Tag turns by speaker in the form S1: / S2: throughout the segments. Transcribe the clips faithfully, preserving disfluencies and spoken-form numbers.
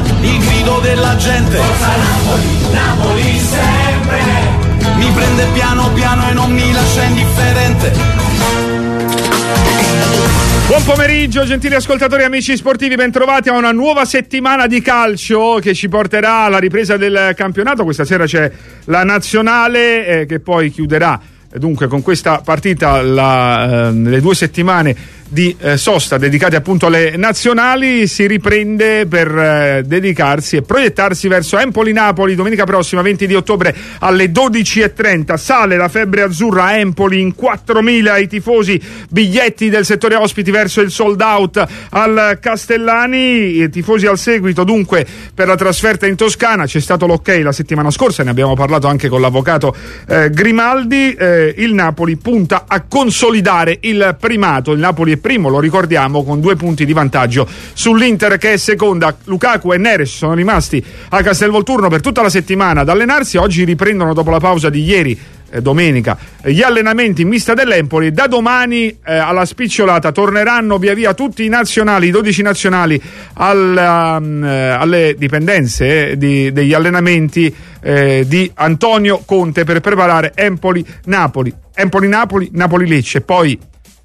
S1: il grido della gente. Forza Napoli, Napoli sempre. Mi prende piano piano e non mi lascia indifferente.
S2: Buon pomeriggio gentili ascoltatori e amici sportivi, bentrovati a una nuova settimana di calcio che ci porterà alla ripresa del campionato. Questa sera c'è la nazionale eh, che poi chiuderà dunque con questa partita la, eh, le due settimane di eh, sosta dedicate appunto alle nazionali. Si riprende per eh, dedicarsi e proiettarsi verso Empoli-Napoli domenica prossima venti di ottobre alle dodici e trenta. Sale la febbre azzurra a Empoli, in quattromila i tifosi, biglietti del settore ospiti verso il sold out al Castellani, i tifosi al seguito dunque per la trasferta in Toscana. C'è stato l'ok la settimana scorsa, ne abbiamo parlato anche con l'avvocato eh, Grimaldi. eh, il Napoli punta a consolidare il primato. Il Napoli è primo, lo ricordiamo, con due punti di vantaggio sull'Inter che è seconda. Lukaku e Neres sono rimasti a Castelvolturno per tutta la settimana ad allenarsi. Oggi riprendono dopo la pausa di ieri, eh, domenica, gli allenamenti in vista dell'Empoli. Da domani eh, alla spicciolata torneranno via via tutti i nazionali, i dodici nazionali al, um, eh, alle dipendenze eh, di, degli allenamenti eh, di Antonio Conte per preparare Empoli-Napoli, Empoli-Napoli, Napoli-Lecce, poi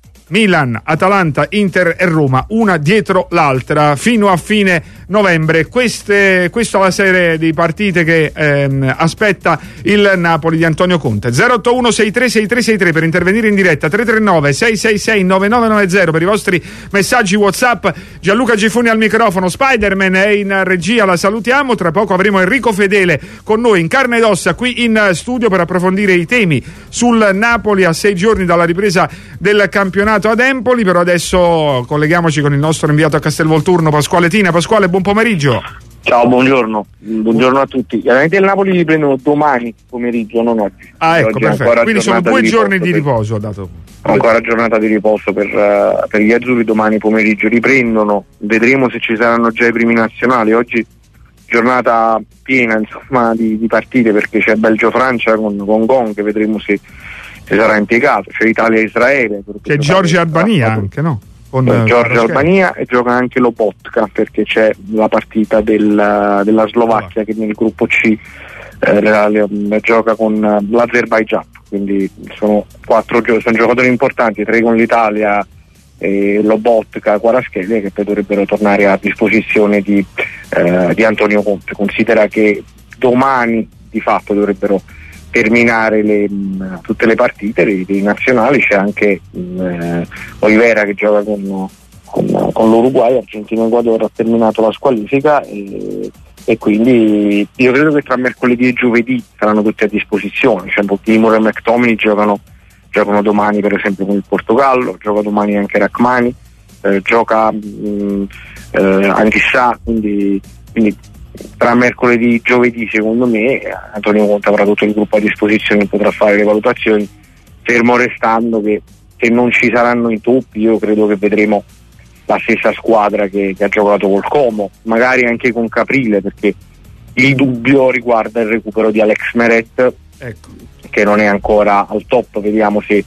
S2: Milan, Atalanta, Inter e Roma, una dietro l'altra fino a fine novembre. Queste, questa è la serie di partite che ehm, aspetta il Napoli di Antonio Conte. zero otto uno sei tre sei tre sei tre per intervenire in diretta, tre tre nove sei sei sei nove nove nove zero per i vostri messaggi WhatsApp. Gianluca Gifuni al microfono, Spider-Man è in regia, la salutiamo. Tra poco avremo Enrico Fedele con noi in carne ed ossa qui in studio per approfondire i temi sul Napoli a sei giorni dalla ripresa del campionato ad Empoli. Però adesso colleghiamoci con il nostro inviato a Castelvolturno, Pasquale Tina. Pasquale, buon pomeriggio.
S3: Ciao, buongiorno, buongiorno a tutti. Chiaramente il Napoli li prendono domani pomeriggio, non oggi.
S2: Ah, ecco,
S3: oggi
S2: perfetto. Quindi sono due
S3: di
S2: giorni di
S3: per...
S2: riposo. Ha dato.
S3: Ancora giornata di riposo per, uh, per gli azzurri. Domani pomeriggio riprendono. Vedremo se ci saranno già i primi nazionali. Oggi giornata piena, insomma, di, di partite, perché c'è Belgio-Francia con, con Gong, che vedremo se, se sarà impiegato. C'è Italia-Israele.
S2: C'è Georgia-Albania anche, no? Con
S3: Georgia Albania, e gioca anche Lobotka, perché c'è la partita del, della Slovacchia che nel gruppo C eh, la, la, la gioca con l'Azerbaigian. Quindi sono quattro gio- sono giocatori importanti, tre con l'Italia, eh, Lobotka, Kvaratskhelia, che poi dovrebbero tornare a disposizione di, eh, di Antonio Conte. Considera che domani di fatto dovrebbero terminare le, mh, tutte le partite dei, dei nazionali. C'è anche mh, Olivera che gioca con, con, con l'Uruguay. Argentina e Ecuador ha terminato la squalifica e, e quindi io credo che tra mercoledì e giovedì saranno tutti a disposizione. Cioè Timur e McTominay giocano, giocano domani per esempio con il Portogallo, gioca domani anche Rachmani, eh, gioca mh, eh, Anghissà, quindi, quindi tra mercoledì e giovedì secondo me Antonio Conte avrà tutto il gruppo a disposizione e potrà fare le valutazioni, fermo restando che se non ci saranno intoppi io credo che vedremo la stessa squadra che, che ha giocato col Como, magari anche con Caprile, perché il dubbio riguarda il recupero di Alex Meret, ecco, che non è ancora al top. Vediamo se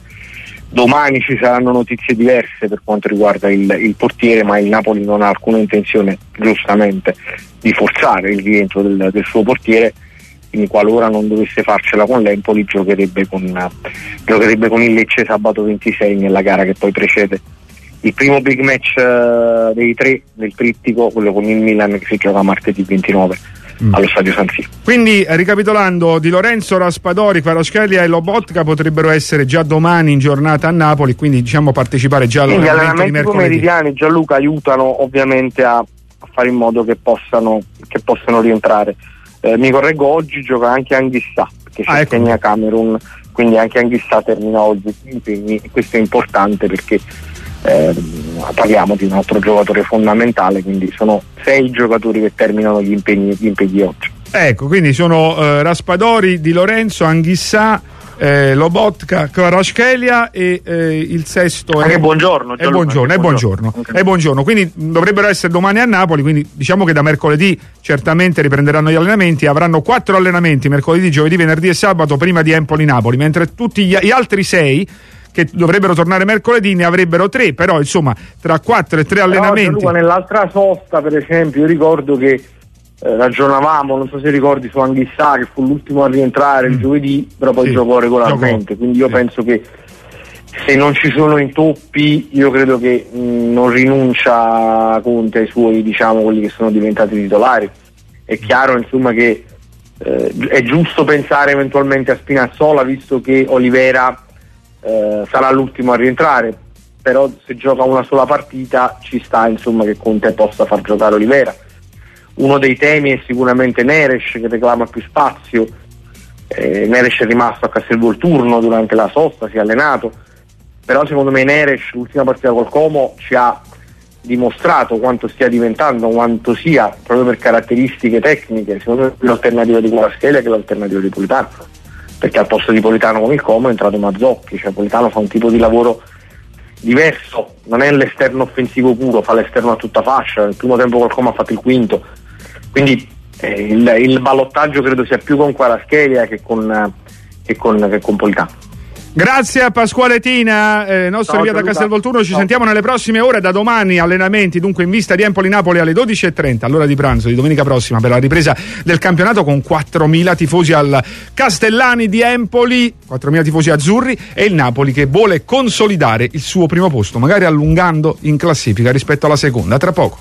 S3: domani ci saranno notizie diverse per quanto riguarda il, il portiere, ma il Napoli non ha alcuna intenzione, giustamente, di forzare il rientro del, del suo portiere, quindi qualora non dovesse farcela con l'Empoli giocherebbe con, uh, giocherebbe con il Lecce sabato ventisei nella gara che poi precede il primo big match uh, dei tre del trittico, quello con il Milan, che si gioca martedì ventinove mm. allo stadio San Siro.
S2: Quindi, ricapitolando, Di Lorenzo, Raspadori, Kvaratskhelia e Lobotka potrebbero essere già domani in giornata a Napoli, quindi diciamo partecipare già
S3: all'allenamento
S2: di
S3: mercoledì. Gli allenamenti pomeridiani, Gianluca, aiutano ovviamente a fare in modo che possano, che possano rientrare. Eh, mi correggo, oggi gioca anche Anghissà, che c'è ah, ecco. Kenya Camerun, quindi anche Anghissà termina oggi gli impegni, e questo è importante perché eh, parliamo di un altro giocatore fondamentale, quindi sono sei giocatori che terminano gli impegni, gli impegni oggi.
S2: Ecco, quindi sono eh, Raspadori, Di Lorenzo, Anghissà, eh, Lobotka, Kvaratskhelia e eh, il sesto
S3: è buongiorno,
S2: è buongiorno, è buongiorno, è buongiorno, quindi dovrebbero essere domani a Napoli, quindi diciamo che da mercoledì certamente riprenderanno gli allenamenti, avranno quattro allenamenti mercoledì, giovedì, venerdì e sabato prima di Empoli-Napoli, mentre tutti gli, gli altri sei che dovrebbero tornare mercoledì ne avrebbero tre, però insomma tra quattro e tre allenamenti.
S3: Però, nell'altra sosta per esempio io ricordo che eh, ragionavamo, non so se ricordi, su Anghissà, che fu l'ultimo a rientrare mm. il giovedì, però poi sì, giocò regolarmente, giocò. Quindi io sì. penso che se non ci sono intoppi, io credo che mh, non rinuncia Conte ai suoi, diciamo, quelli che sono diventati titolari. È chiaro, insomma, che eh, è giusto pensare eventualmente a Spinazzola, visto che Olivera eh, sarà l'ultimo a rientrare, però se gioca una sola partita ci sta, insomma, che Conte possa far giocare Olivera. Uno dei temi è sicuramente Neres, che reclama più spazio. eh, Neres è rimasto a Castelvolturno durante la sosta, si è allenato, però secondo me Neres l'ultima partita col Como ci ha dimostrato quanto stia diventando, quanto sia, proprio per caratteristiche tecniche, secondo me l'alternativa di Kvaratskhelia che l'alternativa di Politano, perché al posto di Politano con il Como è entrato Mazzocchi, cioè Politano fa un tipo di lavoro diverso, non è l'esterno offensivo puro, fa l'esterno a tutta fascia, nel primo tempo col Como ha fatto il quinto, quindi eh, il, il ballottaggio credo sia più con Kvaratskhelia che con, eh, che con, che con Politano.
S2: Grazie a Pasquale Tina, eh, nostro inviato a Castelvolturno. Ci no. sentiamo nelle prossime ore. Da domani allenamenti dunque in vista di Empoli-Napoli alle dodici e trenta, all'ora di pranzo di domenica prossima, per la ripresa del campionato, con quattromila tifosi al Castellani di Empoli, quattromila tifosi azzurri, e il Napoli che vuole consolidare il suo primo posto, magari allungando in classifica rispetto alla seconda. Tra poco.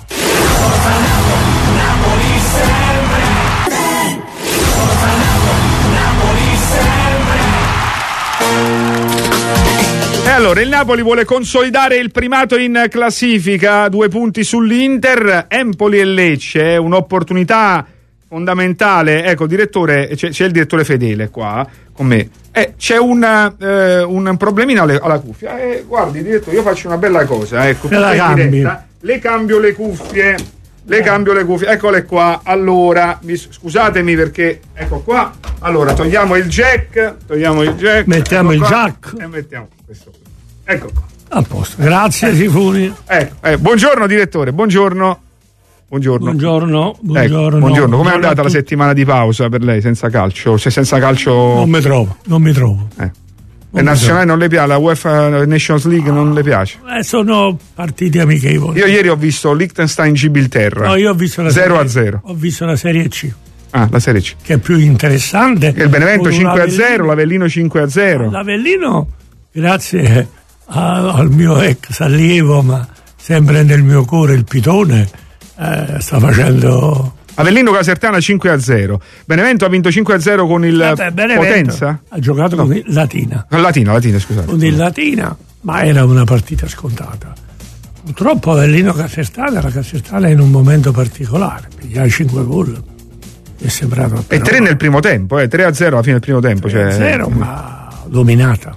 S2: Allora, il Napoli vuole consolidare il primato in classifica, due punti sull'Inter. Empoli e Lecce, un'opportunità fondamentale. Ecco, direttore, c'è, c'è il direttore Fedele qua con me. Eh, c'è una, eh, un problemino alle, alla cuffia. Eh, guardi, direttore, io faccio una bella cosa. Ecco,
S4: la cambi.
S2: Le cambio le cuffie. Le eh. cambio le cuffie. Eccole qua. Allora, mi, scusatemi perché, ecco qua. Allora, togliamo il jack. Togliamo il jack.
S4: Mettiamo
S2: ecco
S4: il
S2: qua,
S4: jack.
S2: E mettiamo questo. Ecco qua.
S4: A posto, grazie Sifuni.
S2: Ecco, eh, buongiorno direttore, buongiorno. Buongiorno.
S4: Buongiorno, buongiorno.
S2: Ecco, buongiorno. Com'è andata la settimana di pausa per lei senza calcio? Cioè senza calcio.
S4: Non mi trovo, non mi trovo.
S2: Eh. Le nazionali non le piace, la UEFA Nations League non le piace?
S4: Eh, sono partite amichevoli.
S2: Io ieri ho visto Liechtenstein-Gibilterra.
S4: No, io ho visto la
S2: zero
S4: serie,
S2: a zero.
S4: Ho visto la Serie C.
S2: Ah, la Serie C.
S4: Che è più interessante.
S2: E il Benevento cinque a zero, l'Avellino cinque a zero.
S4: L'Avellino, grazie a, al mio ex allievo, ma sempre nel mio cuore, il Pitone, eh, sta facendo.
S2: Avellino Casertana cinque a zero. Benevento ha vinto cinque a zero con il eh beh, Potenza.
S4: Ha giocato no. con il Latina.
S2: Con Latina, Latina, scusate.
S4: Con il Latina, ma era una partita scontata. Purtroppo Avellino Casertana, la Casertana è in un momento particolare, piglia cinque gol. È sembrato
S2: e tre nel primo tempo, eh, tre a zero alla fine del primo tempo.
S4: tre a zero, cioè... ma dominata.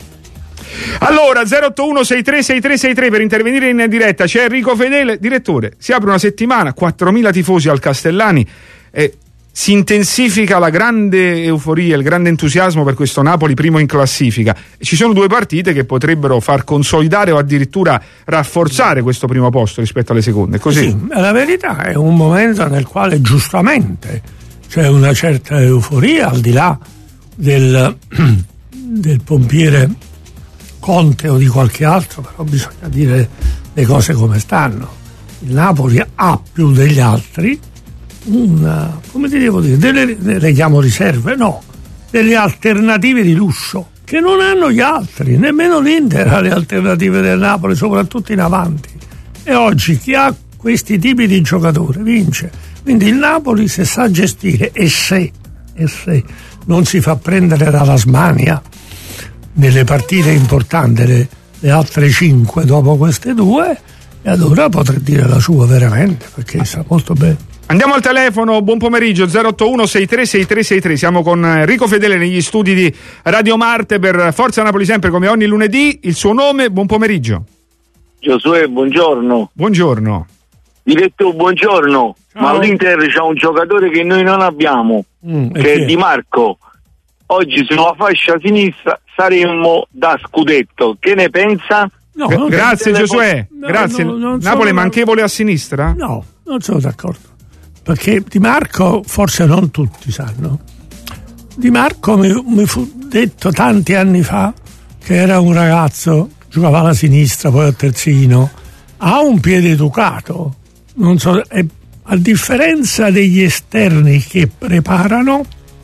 S2: Allora, zero otto uno sei tre sei tre sei tre per intervenire in diretta. C'è Enrico Fedele. Direttore, si apre una settimana, quattromila tifosi al Castellani, eh, si intensifica la grande euforia, il grande entusiasmo per questo Napoli primo in classifica. Ci sono due partite che potrebbero far consolidare o addirittura rafforzare questo primo posto rispetto alle seconde. Così?
S4: Sì, la verità è un momento nel quale giustamente c'è una certa euforia, al di là del, del pompiere Conte o di qualche altro, però bisogna dire le cose come stanno. Il Napoli ha più degli altri una, come ti devo dire, delle, le chiamo riserve, no, delle alternative di lusso che non hanno gli altri, nemmeno l'Inter ha le alternative del Napoli, soprattutto in avanti, e oggi chi ha questi tipi di giocatori vince. Quindi il Napoli, se sa gestire e se, e se non si fa prendere dalla smania nelle partite importanti, le, le altre cinque dopo queste due, e allora potrei dire la sua veramente, perché sa molto bene.
S2: Andiamo al telefono, buon pomeriggio, zero otto uno sei tre sei tre sei tre. Siamo con Enrico Fedele negli studi di Radio Marte per Forza Napoli sempre come ogni lunedì. Il suo nome, buon pomeriggio.
S5: Giosuè, buongiorno.
S2: Buongiorno.
S5: Diretto, buongiorno. Ciao. Ma l'Inter c'ha un giocatore che noi non abbiamo, mm, che è Di Marco. Oggi sulla fascia sinistra saremmo da scudetto. Che ne pensa?
S2: No, G- grazie Giosuè, no, grazie. No, Napoli sono... manchevole a sinistra?
S4: No, non sono d'accordo. Perché Di Marco, forse non tutti sanno, Di Marco mi, mi fu detto tanti anni fa che era un ragazzo, giocava alla sinistra, poi a terzino, ha un piede educato, non so, è a differenza degli esterni che preparano,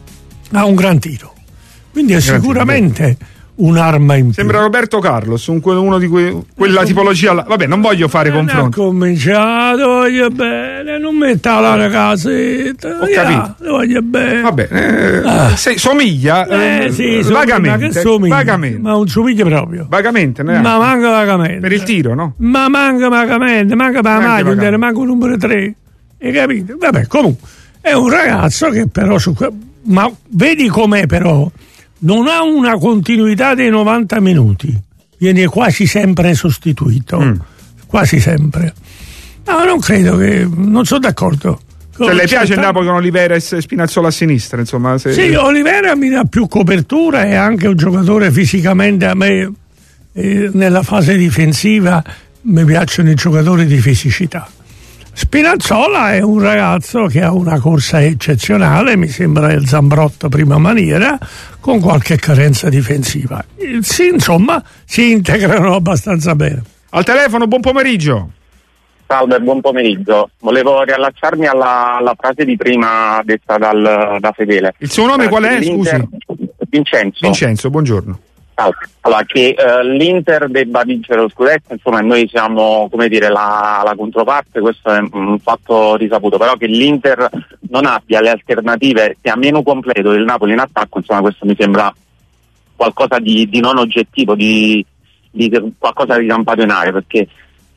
S4: ha un gran tiro. Quindi è gran sicuramente tiro. Un'arma in più.
S2: Sembra Roberto Carlos, un, uno di que, quella tipologia là. Vabbè, non voglio fare
S4: non
S2: confronto.
S4: Ha cominciato, voglio bene, non metta la ragazzetta.
S2: Ho capito.
S4: Voglio bene.
S2: Vabbè, eh, ah. se, somiglia eh,
S4: eh, sì,
S2: vagamente,
S4: che somiglia,
S2: vagamente.
S4: Ma non somiglia proprio.
S2: Vagamente, ne
S4: ma manca vagamente.
S2: Per il tiro, no?
S4: Ma manca vagamente, manca per la maglia, manca il numero tre. Hai capito? Vabbè, comunque è un ragazzo che però su ma vedi com'è però. Non ha una continuità dei novanta minuti, viene quasi sempre sostituito, mm. quasi sempre. No, non credo che. Non sono d'accordo.
S2: Cioè, le piace il Napoli con Olivera e Spinazzola a sinistra, insomma? Se...
S4: Sì, Olivera mi dà più copertura, è anche un giocatore fisicamente. A me, eh, nella fase difensiva, mi piacciono i giocatori di fisicità. Spinazzola è un ragazzo che ha una corsa eccezionale, mi sembra il Zambrotto prima maniera, con qualche carenza difensiva. Sì, insomma, si integrano abbastanza bene.
S2: Al telefono, buon pomeriggio.
S6: Salve, buon pomeriggio. Volevo riallacciarmi alla, alla frase di prima detta dal, da Fedele.
S2: Il suo nome eh, qual è? Scusi.
S6: Vincenzo.
S2: Vincenzo, buongiorno.
S6: Allora, che uh, l'Inter debba vincere lo scudetto, insomma, noi siamo, come dire, la, la controparte, questo è un fatto risaputo, però che l'Inter non abbia le alternative, sia meno completo del Napoli in attacco, insomma, questo mi sembra qualcosa di, di non oggettivo, di, di qualcosa di campato in aria, perché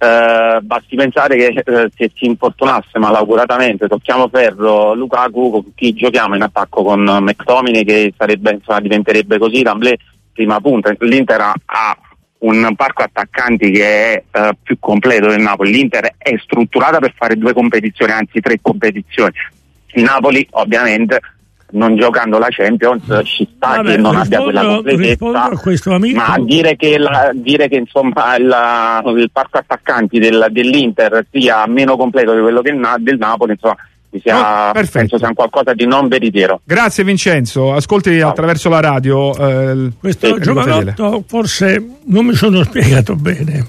S6: uh, basti pensare che uh, se si infortunasse malauguratamente, tocchiamo ferro, Lukaku, con chi giochiamo in attacco con McTominay, che sarebbe, insomma, diventerebbe così, Ramblé prima punta. L'Inter ha un parco attaccanti che è uh, più completo del Napoli. L'Inter è strutturata per fare due competizioni, anzi tre competizioni. Il Napoli ovviamente, non giocando la Champions, ci sta Vabbè, che non rispondo, abbia quella completezza, ma dire che, la, dire che insomma il, il parco attaccanti del, dell'Inter sia meno completo di quello che il, del Napoli, insomma, sia, oh, penso sia qualcosa di non veritiero.
S2: Grazie Vincenzo, ascolti Ciao. attraverso la radio eh,
S4: questo eh, giovanotto forse non mi sono spiegato bene.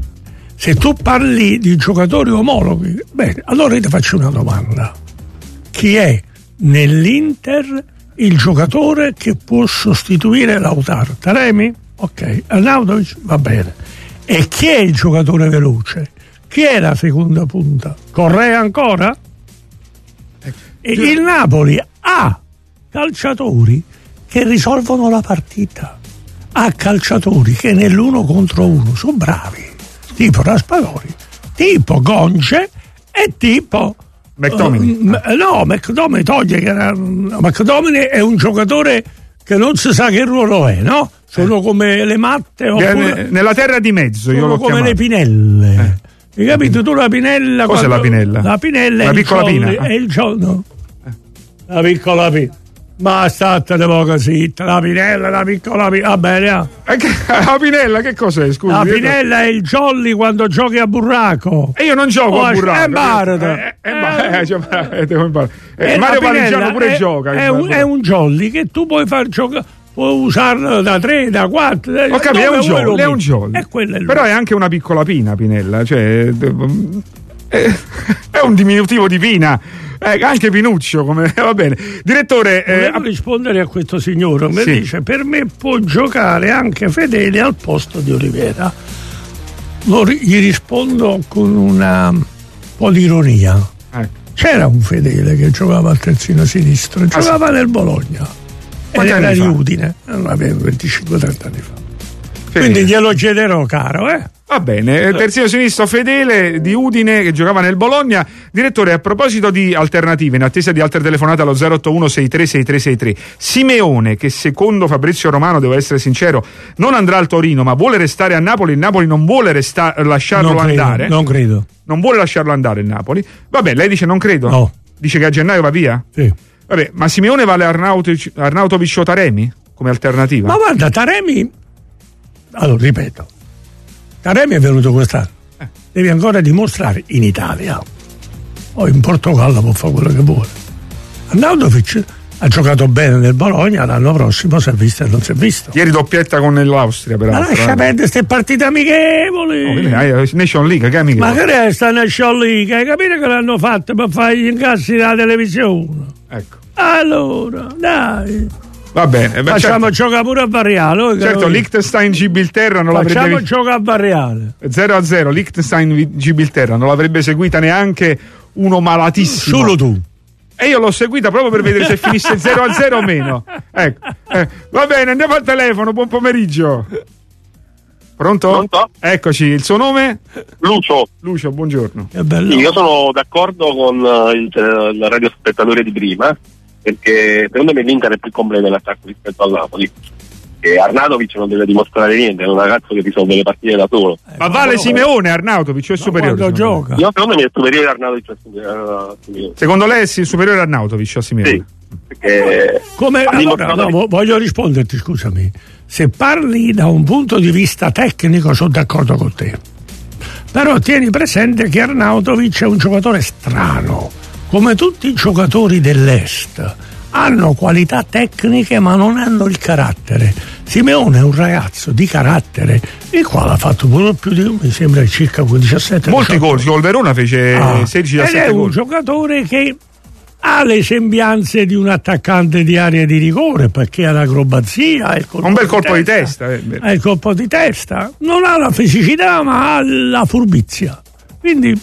S4: Se tu parli di giocatori omologhi, bene, allora io ti faccio una domanda: chi è nell'Inter il giocatore che può sostituire Lautaro? Taremi? Ok. Arnautovic? Va bene. E chi è il giocatore veloce? Chi è la seconda punta? Correa ancora? E il Napoli ha calciatori che risolvono la partita, ha calciatori che nell'uno contro uno sono bravi, tipo Raspadori, tipo Gonce e tipo
S2: McTominay.
S4: Uh, no, McTominay toglie che era, McTominay è un giocatore che non si sa che ruolo è, no? Sono eh. come le matte oppure,
S2: nella terra di mezzo, io
S4: sono
S2: l'ho
S4: come
S2: chiamato.
S4: le pinelle. Eh. Hai capito? Tu la pinella.
S2: Cos'è
S4: quando,
S2: la pinella?
S4: La pinella
S2: la
S4: è
S2: piccola
S4: il
S2: pina.
S4: È il giorno. Eh. La piccola pina. Ma statene poco zitta, la pinella, la piccola pina. Va bene, ah.
S2: La pinella che cos'è? Scusi.
S4: La pinella è il jolly quando giochi a burraco.
S2: E io non gioco
S4: oh,
S2: a burraco.
S4: È barata.
S2: Eh, eh, eh, eh, eh, eh, Mario Paligiano pure
S4: è,
S2: gioca.
S4: È un, è un jolly che tu puoi far giocare. Puoi usarlo da tre, da quattro.
S2: Ho capito, è un jolly, è un jolly.
S4: È è
S2: Però è anche una piccola pina, Pinella, cioè è, è un diminutivo di pina. Eh, anche Pinuccio, come va bene. Direttore,
S4: volevo eh, rispondere a questo signore, mi sì. dice: per me può giocare anche Fedele al posto di Olivera. Lo, gli rispondo con una po' di ironia. Eh. C'era un Fedele che giocava al terzino sinistro, giocava ah, sì. nel Bologna. Ed era di Udine, non avevo venticinque trenta anni fa. Fedele. Quindi glielo chiederò, caro, eh?
S2: Va bene, terzino sinistro Fedele di Udine che giocava nel Bologna. Direttore, a proposito di alternative, in attesa di altre telefonate allo zero otto uno sei tre sei tre sei tre, Simeone, che secondo Fabrizio Romano, devo essere sincero, non andrà al Torino ma vuole restare a Napoli, il Napoli non vuole resta- lasciarlo
S4: non credo,
S2: andare.
S4: Non credo.
S2: Non vuole lasciarlo andare il Napoli. Vabbè, lei dice non credo?
S4: No.
S2: Dice che a gennaio va via?
S4: Sì.
S2: Vabbè, ma Simeone vale Arnautovic, Arnautovic o Taremi come alternativa?
S4: Ma guarda, Taremi, allora ripeto, Taremi è venuto quest'anno, eh. devi ancora dimostrare in Italia o in Portogallo, può fare quello che vuole. Arnautovic ha giocato bene nel Bologna, l'anno prossimo si è visto e non si è visto.
S2: Ieri doppietta con l'Austria, peraltro.
S4: Ma lascia perdere queste partite amichevoli.
S2: Oh, Nation League, che amichevoli?
S4: Ma che resta Nation League? Hai capito che l'hanno fatto per fare gli incassi della televisione?
S2: Ecco.
S4: Allora, dai.
S2: Va bene. Beh,
S4: facciamo
S2: certo,
S4: giocare pure a Barriale.
S2: Certo, Liechtenstein Gibilterra non
S4: facciamo
S2: l'avrebbe
S4: giocare a Barriale.
S2: zero a zero, Liechtenstein Gibilterra non l'avrebbe seguita neanche uno malatissimo.
S4: Solo tu.
S2: E io l'ho seguita proprio per vedere se finisse zero a zero o meno. Ecco. Eh, va bene, andiamo al telefono. Buon pomeriggio. Pronto?
S5: Pronto?
S2: Eccoci, il suo nome?
S5: Lucio.
S2: Lucio, buongiorno.
S4: È bello.
S5: Io sono d'accordo con uh, il, il radiospettatore di prima, perché secondo me l'Inter è più completo nell'attacco rispetto al Napoli. E Arnautovic non deve dimostrare niente, è un ragazzo che risolve le partite da solo.
S2: Eh, ma vale Simeone, Arnautovic è superiore?
S4: Quando gioca.
S5: Io secondo me è superiore Arnautovic a Simeone.
S2: Secondo lei è superiore Arnautovic a Simeone?
S5: Sì, perché
S4: come allora, no, voglio risponderti, scusami. Se parli da un punto di vista tecnico sono d'accordo con te. Però tieni presente che Arnautovic è un giocatore strano, come tutti i giocatori dell'Est. Hanno qualità tecniche ma non hanno il carattere. Simeone è un ragazzo di carattere, il quale ha fatto pure più di, mi sembra, circa diciassette
S2: molti gol, col Verona fece
S4: ah,
S2: sedici da
S4: ed è un giocatore che ha le sembianze di un attaccante di area di rigore, perché ha l'acrobazia, il colpo
S2: un bel
S4: di
S2: colpo di
S4: testa,
S2: testa, eh.
S4: ha il colpo di testa, non ha la fisicità ma ha la furbizia, quindi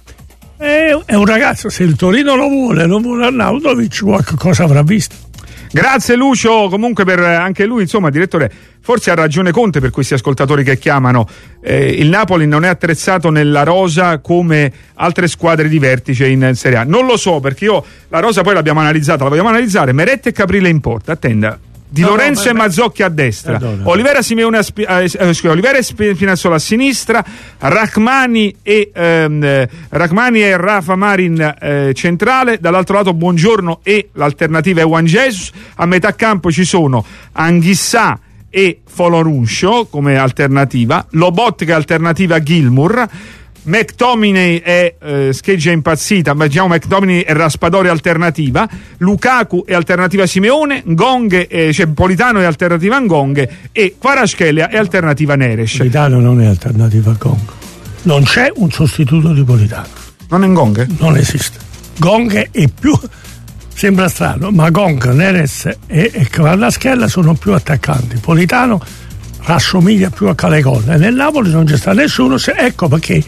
S4: è un ragazzo, se il Torino lo vuole, non vuole Arnautovic, qualche cosa avrà visto.
S2: Grazie Lucio, comunque per anche lui, insomma, direttore, forse ha ragione Conte per questi ascoltatori che chiamano. Eh, il Napoli non è attrezzato nella rosa come altre squadre di vertice in Serie A. Non lo so, perché io la rosa poi l'abbiamo analizzata, la vogliamo analizzare. Meret e Caprile in porta, attenda. Di no, Lorenzo no, e Mazzocchi a destra, Perdona. Olivera Simeone a spi- eh, scusa, Olivera e Spinazzola a sinistra, Rachmani e ehm, Rachmani e Rafa Marin eh, centrale, dall'altro lato Buongiorno e l'alternativa è Juan Jesus, a metà campo ci sono Anghissà e Foloruncio come alternativa, Lobotka alternativa a Gilmour, McTominay è eh, scheggia impazzita, ma diciamo McTominay è Raspadori alternativa, Lukaku è alternativa a Simeone, Ngong eh, cioè Politano è alternativa a Ngong e Kvaratskhelia è alternativa a Neres.
S4: Politano non è alternativa a Ngong, non c'è un sostituto di Politano.
S2: Non è Ngong?
S4: Non esiste. Ngong è più, sembra strano, ma Ngong, Neres e, e Kvaratskhelia sono più attaccanti. Politano rassomiglia più a Calegone, nel Napoli non c'è sta nessuno, se, ecco perché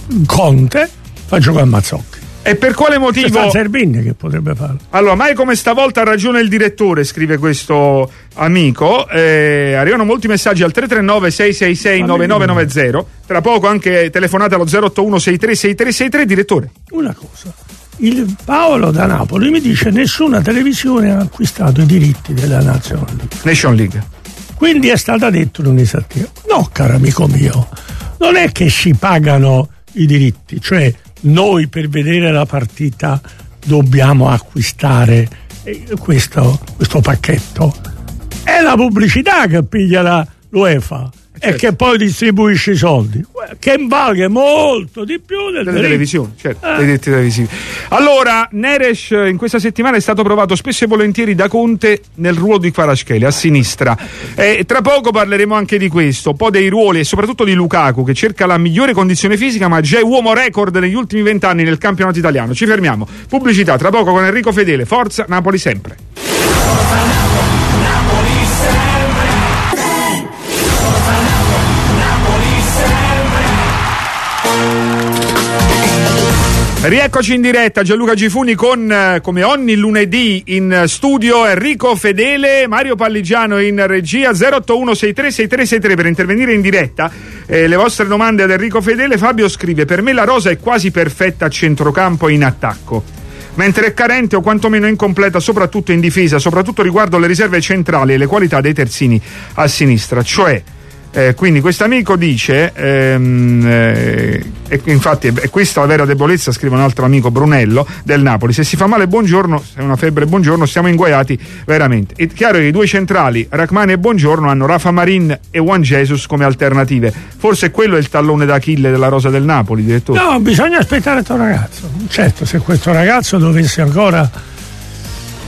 S4: Conte fa giocare a Mazzocchi.
S2: E per quale motivo?
S4: C'è Zerbini che potrebbe farlo.
S2: Allora, mai come stavolta ha ragione il direttore, scrive questo amico. Eh, arrivano molti messaggi al tre tre nove sei sei sei nove nove nove zero. Tra poco anche telefonate allo zero otto uno sei tre sei tre sei tre. Direttore,
S4: una cosa, il Paolo da Napoli mi dice nessuna televisione ha acquistato i diritti della National League.
S2: Nation League.
S4: Quindi è stata detta un'esattezza. No, caro amico mio, non è che si pagano i diritti, cioè noi per vedere la partita dobbiamo acquistare questo, questo pacchetto. È la pubblicità che piglia la l'UEFA, certo, e che poi distribuisce i soldi, che vale molto di più del
S2: delle televisioni, certo, eh. dei diritti televisivi. Allora, Neres in questa settimana è stato provato spesso e volentieri da Conte nel ruolo di Kvaratskhelia a sinistra. E tra poco parleremo anche di questo, un po' dei ruoli e soprattutto di Lukaku, che cerca la migliore condizione fisica, ma già è uomo record negli ultimi vent'anni nel campionato italiano. Ci fermiamo. Pubblicità, tra poco con Enrico Fedele. Forza Napoli sempre. Forza Napoli, Napoli sempre. Rieccoci in diretta, Gianluca Gifuni con, come ogni lunedì, in studio Enrico Fedele, Mario Palligiano in regia. Zero otto uno sei tre sei tre sei tre per intervenire in diretta. Eh, le vostre domande ad Enrico Fedele. Fabio scrive: per me la rosa è quasi perfetta a centrocampo e in attacco, mentre è carente o quantomeno incompleta soprattutto in difesa, soprattutto riguardo le riserve centrali e le qualità dei terzini a sinistra. Cioè Eh, quindi quest'amico dice ehm, eh, e infatti è, è questa la vera debolezza, scrive un altro amico, Brunello del Napoli: se si fa male Buongiorno, se è una febbre Buongiorno, siamo inguaiati veramente. È chiaro che i due centrali Rachmani e Buongiorno hanno Rafa Marin e Juan Jesus come alternative, forse quello è il tallone d'Achille della rosa del Napoli, direttore.
S4: No, bisogna aspettare questo ragazzo, certo, se questo ragazzo dovesse ancora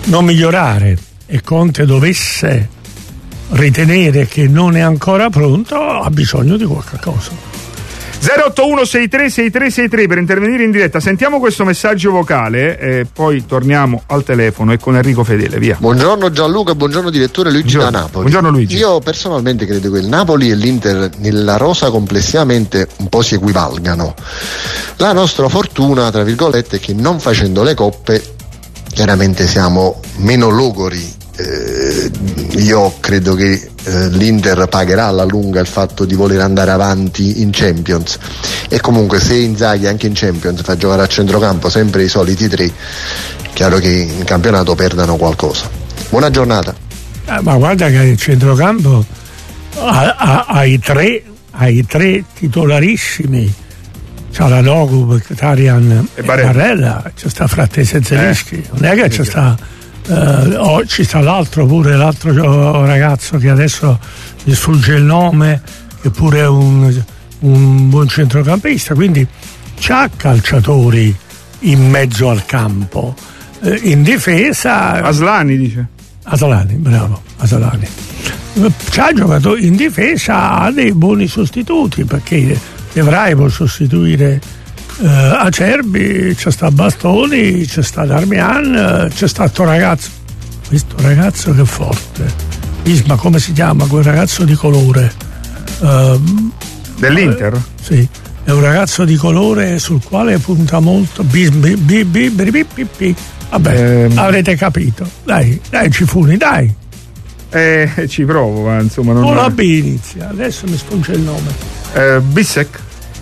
S4: non migliorare e Conte dovesse ritenere che non è ancora pronto, ha bisogno di qualche cosa.
S2: zero otto uno sei tre sei tre sei tre per intervenire in diretta. Sentiamo questo messaggio vocale e poi torniamo al telefono e con Enrico Fedele, via.
S7: Buongiorno Gianluca, buongiorno direttore Luigi
S2: buongiorno.
S7: da Napoli.
S2: Buongiorno Luigi.
S7: Io personalmente credo che il Napoli e l'Inter nella rosa complessivamente un po' si equivalgano. La nostra fortuna, tra virgolette, è che non facendo le coppe chiaramente siamo meno logori. Eh, io credo che eh, l'Inter pagherà alla lunga il fatto di voler andare avanti in Champions, e comunque se Inzaghi anche in Champions fa giocare a centrocampo sempre i soliti tre, chiaro che in campionato perdano qualcosa. Buona giornata.
S4: Eh, ma guarda che il centrocampo ha, ha, ha, i tre, ha i tre titolarissimi, c'ha la Nogu, Mkhitaryan e Barella, Barella. C'è sta Frattesi e Zelinski, eh. non è che c'è sta Uh, oh, ci sta l'altro pure, l'altro ragazzo che adesso gli sfugge il nome, che pure è un, un buon centrocampista, quindi c'ha calciatori in mezzo al campo. Uh, in difesa
S2: Aslani dice
S4: Aslani, bravo, Aslani uh, c'ha giocato in difesa, ha dei buoni sostituti, perché Evrai può sostituire Uh, Acerbi, c'è sta Bastoni, c'è sta Darmian, c'è sta sto ragazzo, questo ragazzo che è forte, Isma, come si chiama quel ragazzo di colore? Uh,
S2: dell'Inter?
S4: Uh, sì, è un ragazzo di colore sul quale punta molto. Bisbi, bi, bi, bi, bi, bi, bi. Vabbè, ehm. avrete capito, dai, dai Cifuni, dai.
S2: Eh, ci provo, ma insomma non.
S4: Con la B inizia, adesso mi sfugge il nome.
S2: Eh, Bissek?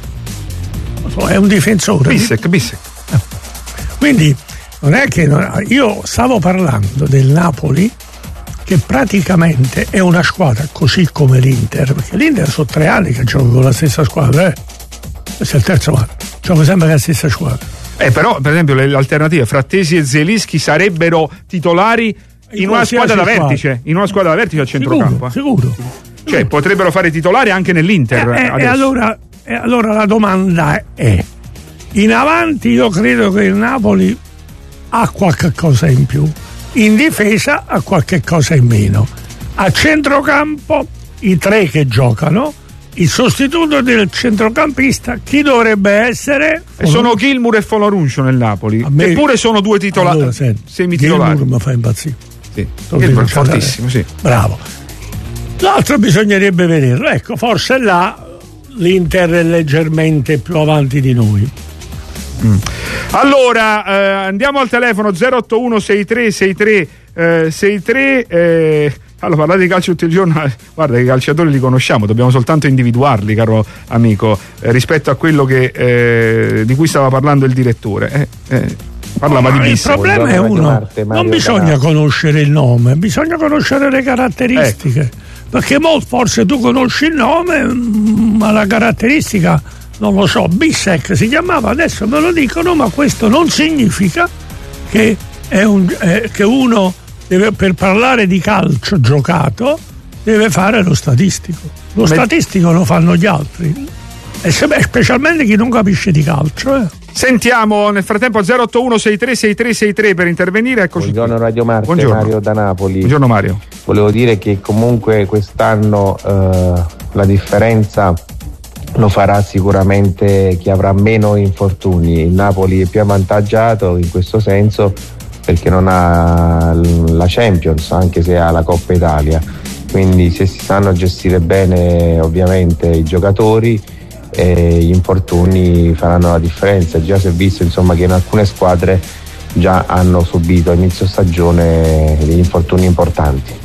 S4: È un difensore.
S2: Bissek, Bissek.
S4: Quindi non è che non, io stavo parlando del Napoli, che praticamente è una squadra così come l'Inter, perché l'Inter sono tre anni che gioca con la stessa squadra, eh? Questo è il terzo anno, gioca sempre con la stessa squadra.
S2: Eh, però per esempio le, le alternative Frattesi e Zelinski sarebbero titolari in, in una squadra da vertice, in una squadra da vertice al centrocampo.
S4: Sicuro, sicuro.
S2: Cioè sicuro. Potrebbero fare titolari anche nell'Inter.
S4: Eh, eh, e allora E allora la domanda è: in avanti io credo che il Napoli ha qualche cosa in più, in difesa ha qualche cosa in meno, a centrocampo i tre che giocano, il sostituto del centrocampista chi dovrebbe essere?
S2: E sono Gilmour e Folorunscio nel Napoli, me, eppure sono due titolari, allora, semititolari.
S4: Gilmour mi fa impazzire,
S2: sì. Gilmour è fortissimo, sì.
S4: Bravo. L'altro bisognerebbe vederlo, ecco, forse là l'Inter è leggermente più avanti di noi.
S2: Mm. Allora eh, andiamo al telefono zero otto uno sei tre sei tre sei tre. Eh, allora, parlate di calcio tutto il giorno, guarda che i calciatori li conosciamo, dobbiamo soltanto individuarli, caro amico, eh, rispetto a quello che eh, di cui stava parlando il direttore. Eh, eh, parlava
S4: no,
S2: di
S4: il problema è uno, Marte, non bisogna conoscere il nome, bisogna conoscere le caratteristiche. Ecco. Perché molto, forse tu conosci il nome, ma la caratteristica non lo so. Bissek si chiamava, adesso me lo dicono, ma questo non significa che, è un, eh, che uno deve, per parlare di calcio giocato deve fare lo statistico. Lo Beh. statistico lo fanno gli altri, e se, specialmente chi non capisce di calcio. Eh.
S2: Sentiamo nel frattempo zero otto uno sei tre sei tre sei tre per intervenire. Eccoci.
S8: Buongiorno Radio Marte,
S2: Buongiorno.
S8: Mario da Napoli.
S2: Buongiorno Mario.
S8: Volevo dire che comunque quest'anno eh, la differenza lo farà sicuramente chi avrà meno infortuni. Il Napoli è più avvantaggiato in questo senso perché non ha la Champions, anche se ha la Coppa Italia, quindi se si sanno gestire bene ovviamente i giocatori, e gli infortuni faranno la differenza. Già si è visto insomma che in alcune squadre già hanno subito a inizio stagione degli infortuni importanti.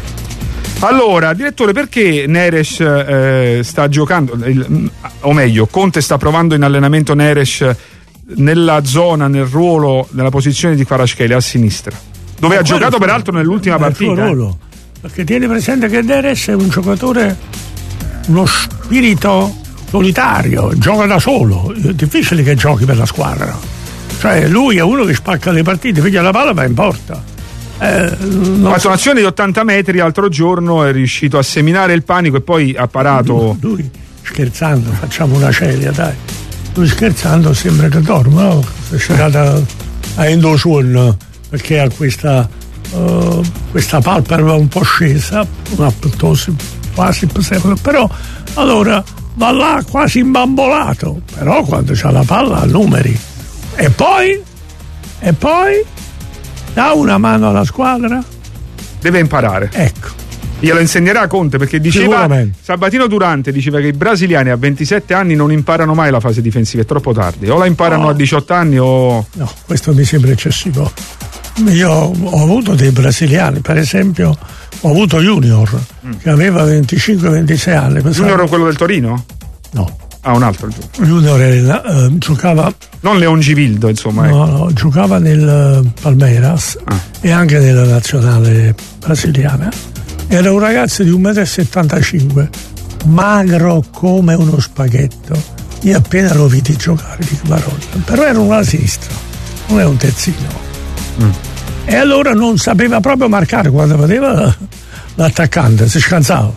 S2: Allora, direttore, perché Neres eh, sta giocando, il, o meglio, Conte sta provando in allenamento Neres nella zona, nel ruolo, nella posizione di Kvaratskhelia a sinistra, dove ma ha giocato peraltro nell'ultima partita? Il suo ruolo,
S4: perché tieni presente che Neres è un giocatore, uno spirito solitario, gioca da solo, è difficile che giochi per la squadra, cioè lui è uno che spacca le partite, piglia la palla va in porta. Eh,
S2: ha fatto un'azione di ottanta metri l'altro giorno, è riuscito a seminare il panico e poi ha parato.
S4: Lui, lui scherzando, facciamo una celia, dai. Lui scherzando sembra che dorme, no? È scerata a Endosuon perché ha questa uh, questa palpebra un po' scesa, una ptosi quasi, però allora va là quasi imbambolato, però quando c'ha la palla ha numeri. E poi e poi dà una mano alla squadra,
S2: deve imparare,
S4: ecco.
S2: Glielo insegnerà Conte, perché diceva Sabatino Durante diceva che i brasiliani a ventisette anni non imparano mai la fase difensiva, è troppo tardi, o la imparano no. a diciotto anni o
S4: no, questo mi sembra eccessivo. Io ho avuto dei brasiliani, per esempio ho avuto Junior mm. che aveva venticinque ventisei anni.
S2: Junior è quello del Torino?
S4: No.
S2: Ah, un altro
S4: Junior era, eh, giocava
S2: non Leongivildo, insomma.
S4: No, no, giocava nel Palmeiras ah. e anche nella nazionale brasiliana. Era un ragazzo di un metro e settantacinque, magro come uno spaghetto. Io appena lo vidi giocare dico Maronna, però era una sinistra, non è un terzino. Mm. E allora non sapeva proprio marcare quando vedeva l'attaccante, si scansava.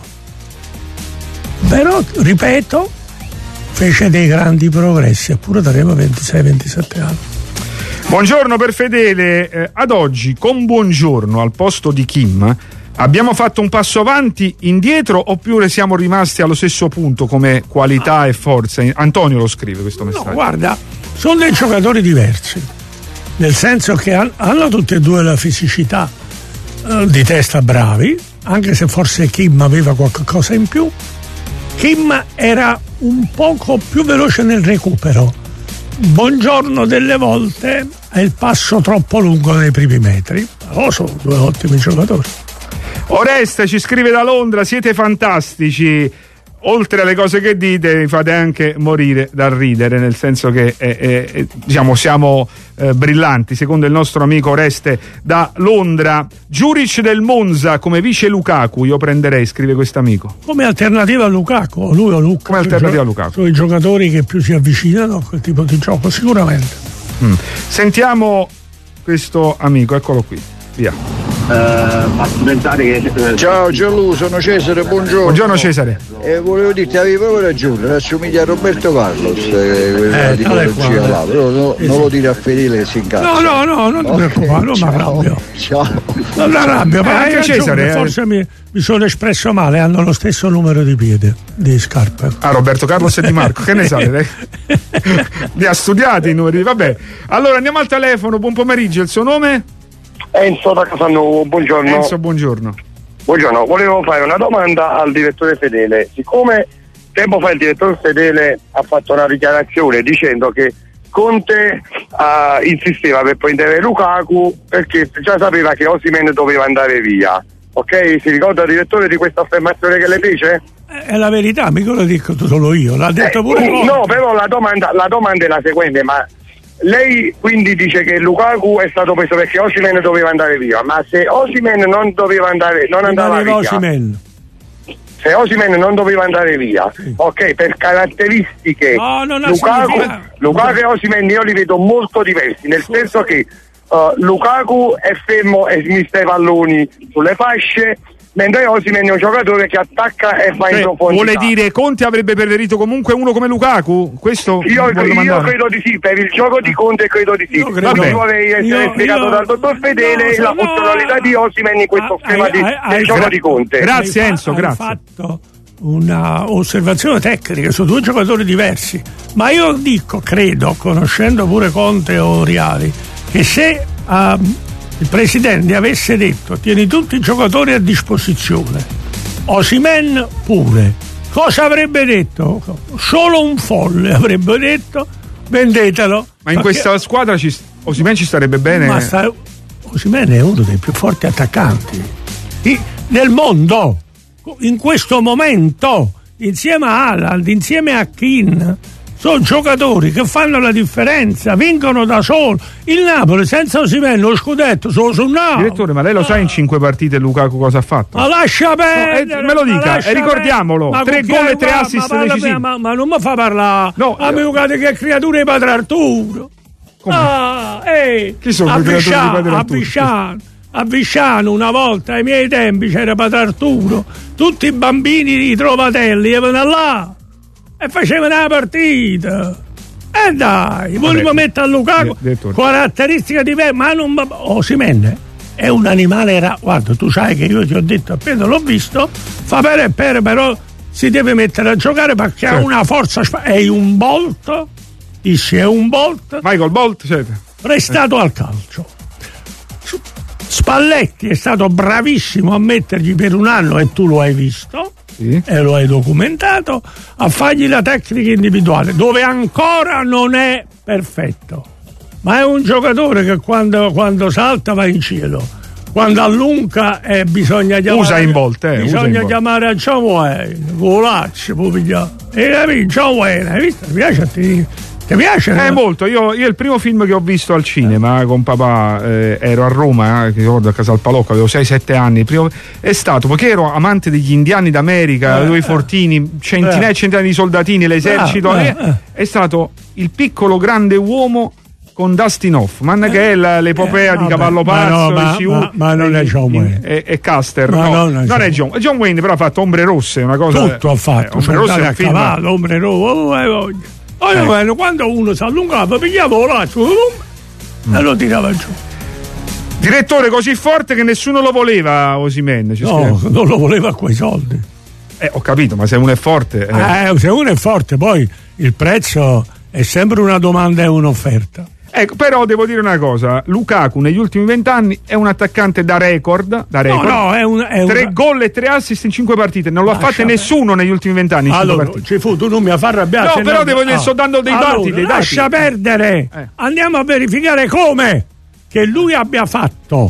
S4: Però, ripeto, fece dei grandi progressi, eppure aveva ventisei ventisette anni.
S2: Buongiorno per Fedele, eh, ad oggi con Buongiorno al posto di Kim abbiamo fatto un passo avanti, indietro, oppure siamo rimasti allo stesso punto come qualità ah. e forza? Antonio lo scrive questo messaggio.
S4: No, guarda, sono dei giocatori diversi, nel senso che hanno tutti e due la fisicità, eh, di testa bravi, anche se forse Kim aveva qualcosa in più. Kim era un poco più veloce nel recupero. Buongiorno delle volte è il passo troppo lungo nei primi metri, però sono due ottimi giocatori.
S2: Oreste ci scrive da Londra: siete fantastici, oltre alle cose che dite mi fate anche morire dal ridere, nel senso che eh, eh, diciamo siamo eh, brillanti, secondo il nostro amico Oreste da Londra. Juric del Monza come vice Lukaku io prenderei, scrive questo amico.
S4: Come alternativa a Lukaku, lui o Lukaku,
S2: come alternativa a Lukaku
S4: sono i giocatori che più si avvicinano a quel tipo di gioco, sicuramente.
S2: mm. Sentiamo questo amico, eccolo qui, via.
S9: Uh, a pensare che uh,
S10: ciao Gianlu, sono Cesare, buongiorno.
S2: Buongiorno Cesare.
S10: E volevo dirti, avevi proprio ragione, assomiglia a Roberto Carlos, eh,
S4: eh,
S10: tipologia là, però no,
S4: eh,
S10: non lo dire a Fedele che si incazza.
S4: No, no, no, non ti okay, preoccupare, non mi arrabbio.
S10: Ciao.
S4: Non mi arrabbio, ma
S2: anche Cesare,
S4: eh. forse mi, mi sono espresso male, hanno lo stesso numero di piede, di scarpe.
S2: Ah, Roberto Carlos e Di Marco, che ne sai? Li ha studiati i numeri, vabbè. Allora andiamo al telefono, buon pomeriggio, il suo nome?
S11: Enzo da Casanova, buongiorno.
S2: Enzo, buongiorno.
S11: Buongiorno, volevo fare una domanda al direttore Fedele. Siccome tempo fa il direttore Fedele ha fatto una dichiarazione dicendo che Conte uh, insisteva per prendere Lukaku perché già sapeva che Osimhen doveva andare via. Ok? Si ricorda, direttore, di questa affermazione che le fece?
S4: È la verità, mica lo dico solo io, l'ha detto
S11: eh,
S4: pure Conte.
S11: No, però la domanda, la domanda è la seguente, ma lei quindi dice che Lukaku è stato preso perché Osimhen doveva andare via, ma se Osimhen non doveva andare, non andava via,
S4: Osimhen.
S11: se Osimhen non doveva andare via, sì. ok, per caratteristiche
S4: no, non
S11: Lukaku, Lukaku e Osimhen io li vedo molto diversi, nel senso che uh, Lukaku è fermo e smista i palloni sulle fasce, mentre Osimhen è un giocatore che attacca e va in profondità.
S2: Vuole dire Conte avrebbe preferito comunque uno come Lukaku? Questo
S11: io, io credo di sì, per il gioco di Conte credo di sì. Non vorrei essere io, spiegato io, dal dottor Fedele no, la funzionalità no, di Osimhen in questo schema hai, di, hai, del hai, gioco di Conte.
S2: Grazie hai, Enzo,
S4: hai
S2: grazie.
S4: Hai fatto una osservazione tecnica su due giocatori diversi, ma io dico, credo, conoscendo pure Conte o Riali, che se um, il presidente avesse detto tieni tutti i giocatori a disposizione, Osimhen pure, cosa avrebbe detto? Solo un folle avrebbe detto vendetelo.
S2: Ma in questa squadra ci, Osimhen ci starebbe bene.
S4: Ma sta, Osimhen è uno dei più forti attaccanti del mondo in questo momento, insieme a Haaland, insieme a Keane. Sono giocatori che fanno la differenza, vincono da solo. Il Napoli senza Osimhen lo scudetto solo sul Napoli.
S2: Direttore, ma lei lo sa in cinque partite Lukaku cosa ha fatto?
S4: Ma lascia perdere,
S2: no, eh, me lo dica, e ricordiamolo, tre gol e tre assist decisivi.
S4: Ma, ma non mi fa parlare,
S2: no,
S4: amico, eh, che creatura di Padre Arturo.
S2: Come?
S4: Ah, ehi,
S2: chi sono le creature di Padre Arturo?
S4: Avvisciano, a Visciano una volta ai miei tempi c'era Padre Arturo, tutti i bambini di Trovatelli erano là e facevano la partita. E dai, volevo mettere a Lukaku caratteristiche diverse, ma non Osimhen è un animale ra- guarda, tu sai che io ti ho detto appena l'ho visto, fa per e per, però si deve mettere a giocare perché certo. ha una forza, è un Bolt, dici, è un Bolt,
S2: Michael Bolt, certo.
S4: prestato eh. al calcio. Spalletti è stato bravissimo a mettergli per un anno, e tu lo hai visto, sì. e lo hai documentato, a fargli la tecnica individuale, dove ancora non è perfetto, ma è un giocatore che quando, quando salta va in cielo, quando allunga eh, bisogna chiamare
S2: usa in volte eh,
S4: bisogna
S2: in
S4: chiamare a John Wayne, volacci, può pigliare, e capito, John Wayne, hai visto? Ti piace a te? Ti piace?
S2: Eh, molto. Io, io il primo film che ho visto al cinema con papà, eh, ero a Roma, eh, che ricordo a Casal Palocco, avevo sei sette anni. Il primo è stato perché ero amante degli indiani d'America, eh, avevo i fortini, centinaia e centinaia di soldatini, l'esercito. Eh, eh, è stato Il piccolo grande uomo con Dustin Hoffman, eh, che è la, l'epopea eh, di Cavallo Pazzo,
S4: ma, no, ma, ma, ma non è John Wayne
S2: e, e Custer,
S4: ma
S2: no,
S4: non, è,
S2: non è John. John Wayne però ha fatto Ombre Rosse, una cosa
S4: tutto ha fatto,
S2: eh, Ombre Rosse è un film.
S4: Cavallo, Ombre Rosse. Oh, eh. Quando uno si allungava, pigliava l'altro mm. e lo tirava giù.
S2: Direttore così forte che nessuno lo voleva, Osimhen.
S4: No, scrive. Non lo voleva a quei soldi.
S2: Eh, ho capito, ma se uno è forte.
S4: Eh. Eh, se uno è forte, poi il prezzo è sempre una domanda e un'offerta.
S2: Ecco, però devo dire una cosa: Lukaku negli ultimi vent'anni è un attaccante da record, da record.
S4: No, no, è un, è
S2: tre
S4: una...
S2: gol e tre assist in cinque partite. Non lo ha fatte nessuno negli ultimi vent'anni.
S4: Allora, ci fu, tu non mi far arrabbiare.
S2: No, però devo dire, sto dando dei
S4: allora,
S2: dati, dei
S4: lascia
S2: dati.
S4: perdere. Eh. Andiamo a verificare come che lui abbia fatto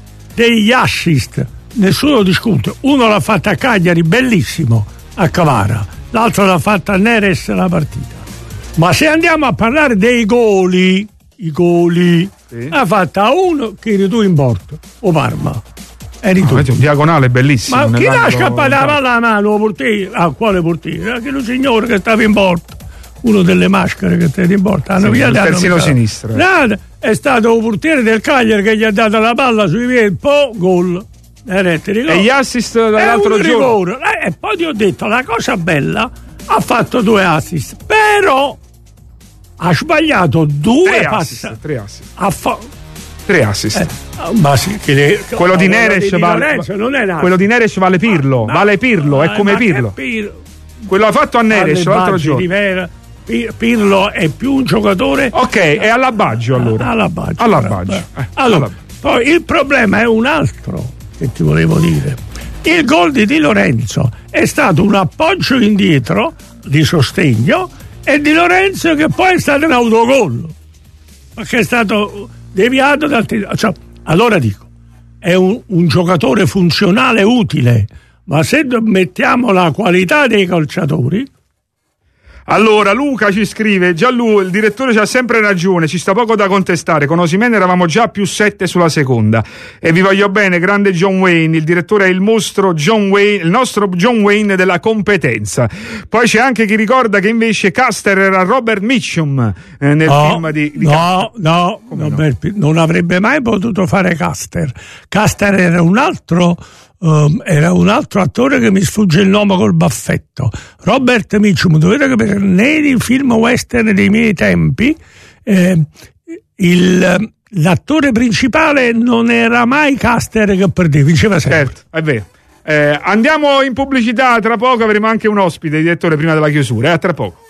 S4: degli assist. Nessuno discute. Uno l'ha fatto a Cagliari, bellissimo, a Cavara. L'altro l'ha fatto a Neres la partita. Ma se andiamo a parlare dei goli, i goli sì. ha fatta uno che eri tu in porto o Parma eri tu.
S2: No, un diagonale bellissimo,
S4: ma chi l'ha scappato la palla a mano portiere? Ah, quale portiere? Anche lo signore che stava in porto, uno delle maschere che stava in porto, hanno
S2: sì, il terzino sinistro
S4: nada, è stato il portiere del Cagliari che gli ha dato la palla sui piedi, po' gol. Eh,
S2: e gli assist dall'altro giorno
S4: eh, e poi ti ho detto la cosa bella, ha fatto due assist, però ha sbagliato due passi.
S2: Tre assist.
S4: Ha fa-
S2: tre assist.
S4: Eh, ma sì, che le,
S2: quello di Neres vale, quello di Neres vale Pirlo, ma, vale Pirlo, ma, è come Pirlo. Pirlo. Quello ha fatto a Neres l'altro giorno.
S4: Vera, Pirlo è più un giocatore.
S2: Ok, è alla Baggio allora.
S4: Alla Baggio.
S2: Alla Baggio. Eh,
S4: allora,
S2: alla...
S4: poi il problema è un altro che ti volevo dire. Il gol di Di Lorenzo è stato un appoggio indietro di sostegno e Di Lorenzo che poi è stato un autogol perché è stato deviato dal cioè, allora dico è un, un giocatore funzionale utile, ma se mettiamo la qualità dei calciatori.
S2: Allora Luca ci scrive: Gianlu, il direttore c'ha sempre ragione, ci sta poco da contestare, con Osimhen eravamo già più sette sulla seconda e vi voglio bene, grande John Wayne, il direttore è il mostro John Wayne, il nostro John Wayne della competenza. Poi c'è anche chi ricorda che invece Custer era Robert Mitchum eh, nel
S4: no,
S2: film di, di
S4: no, no, no, no, non avrebbe mai potuto fare Custer. Custer era un altro Um, era un altro attore che mi sfugge il nome col baffetto, Robert Mitchum. Dovete capire, nei film western dei miei tempi eh, il, l'attore principale non era mai Custer che perdeva, vinceva sempre.
S2: Certo, è vero. Eh, andiamo in pubblicità, tra poco avremo anche un ospite, direttore, prima della chiusura, eh, a tra poco.